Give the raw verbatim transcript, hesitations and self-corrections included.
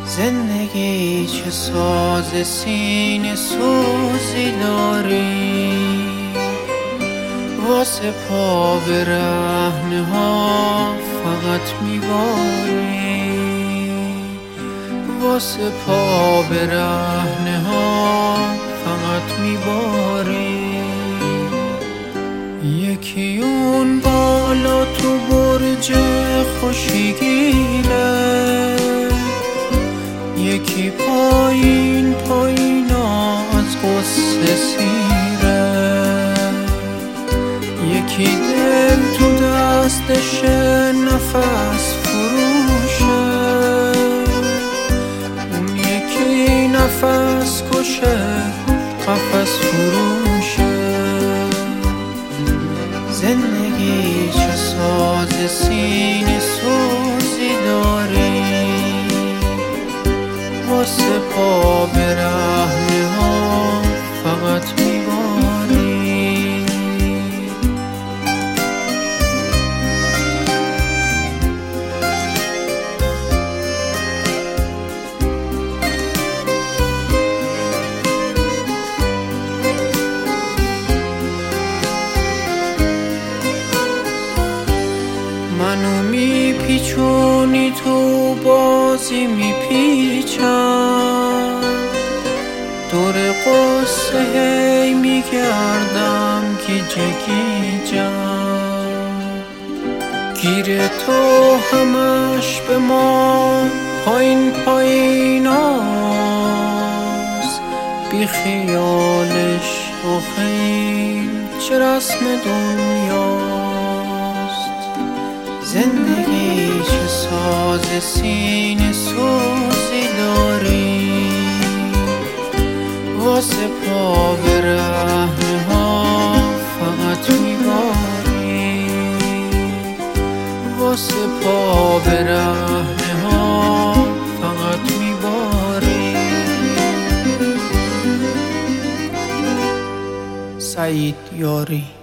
زندگی چه ساز سینه سوزی داری، واسه پا به رهنه ها فقط میباری، واسه پا به رهنه ها فقط میباری. یکی اون بالا تو برج خوشیگیله، یکی پایین پایینا از غصه سیره، یکی دل تو دستش نفس فروشه، اون یکی نفس کشه قفس فروشه. زندگی چه ساز سینه سوزی داری، واسه پا به رهنه ها فقط میباری. منو میپیچونی تو بازی میپیچم، دور قصه هی میگردم گیجه گیجم، گیر تو همش به ما پایین پایین هاست، بی خیالش و خیل چه رسم دنیاست. زندگی چه ساز سینه سوزی داری، واسه پا به رهنه ها فقط میباری، واسه پا به رهنه ها فقط میباری. سعید یاری.